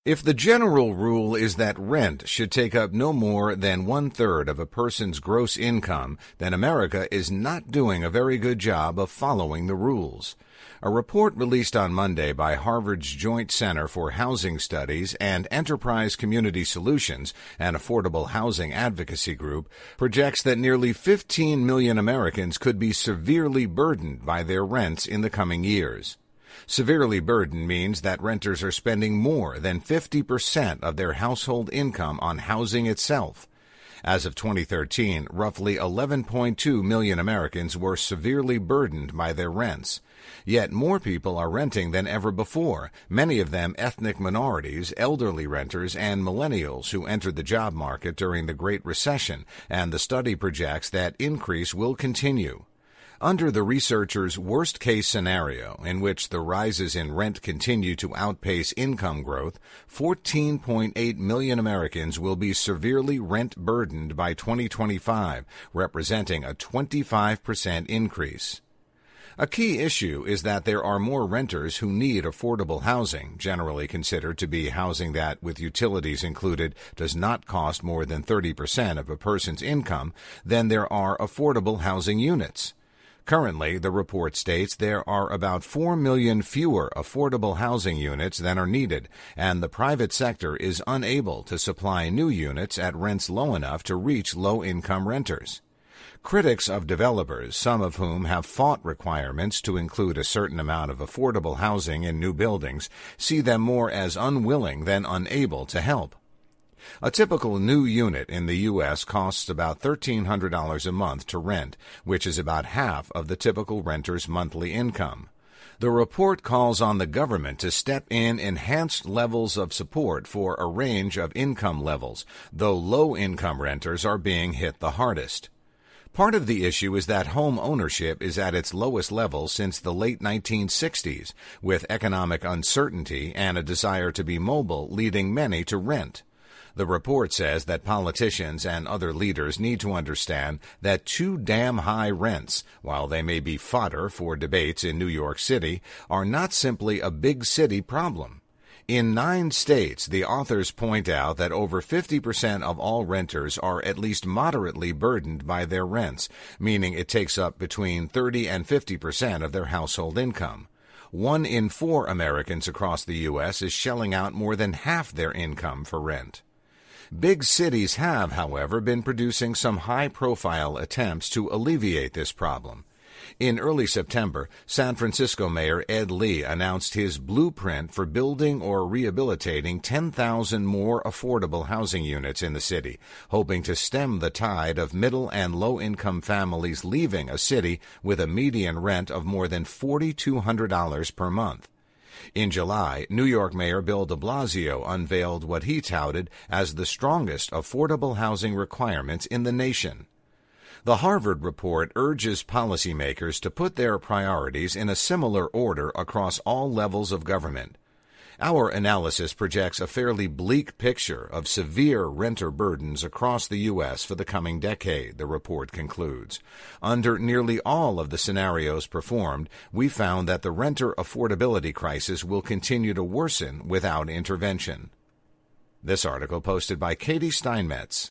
If the general rule is that rent should take up no more than 1/3 of a person's gross income, then America is not doing a very good job of following the rules. A report released on Monday by Harvard's Joint Center for Housing Studies and Enterprise Community Solutions, an affordable housing advocacy group, projects that nearly 15 million Americans could be severely burdened by their rents in the coming years. Severely burdened means that renters are spending more than 50% of their household income on housing itself. As of 2013, roughly 11.2 million Americans were severely burdened by their rents. Yet more people are renting than ever before, many of them ethnic minorities, elderly renters, and millennials who entered the job market during the Great Recession, and the study projects that increase will continue. Under the researchers' worst-case scenario, in which the rises in rent continue to outpace income growth, 14.8 million Americans will be severely rent-burdened by 2025, representing a 25% increase. A key issue is that there are more renters who need affordable housing, generally considered to be housing that, with utilities included, does not cost more than 30% of a person's income, than there are affordable housing units. Currently, the report states there are about 4 million fewer affordable housing units than are needed, and the private sector is unable to supply new units at rents low enough to reach low-income renters. Critics of developers, some of whom have fought requirements to include a certain amount of affordable housing in new buildings, see them more as unwilling than unable to help. A typical new unit in the U.S. costs about $1,300 a month to rent, which is about half of the typical renter's monthly income. The report calls on the government to step in enhanced levels of support for a range of income levels, though low-income renters are being hit the hardest. Part of the issue is that home ownership is at its lowest level since the late 1960s, with economic uncertainty and a desire to be mobile leading many to rent. The report says that politicians and other leaders need to understand that too damn high rents, while they may be fodder for debates in New York City, are not simply a big city problem. In 9 states, the authors point out that over 50% of all renters are at least moderately burdened by their rents, meaning it takes up between 30 and 50% of their household income. 1 in 4 Americans across the U.S. is shelling out more than half their income for rent. Big cities have, however, been producing some high-profile attempts to alleviate this problem. In early September, San Francisco Mayor Ed Lee announced his blueprint for building or rehabilitating 10,000 more affordable housing units in the city, hoping to stem the tide of middle and low-income families leaving a city with a median rent of more than $4,200 per month. In July, New York Mayor Bill de Blasio unveiled what he touted as the strongest affordable housing requirements in the nation. The Harvard report urges policymakers to put their priorities in a similar order across all levels of government. Our analysis projects a fairly bleak picture of severe renter burdens across the U.S. for the coming decade, the report concludes. Under nearly all of the scenarios performed, we found that the renter affordability crisis will continue to worsen without intervention. This article posted by Katie Steinmetz.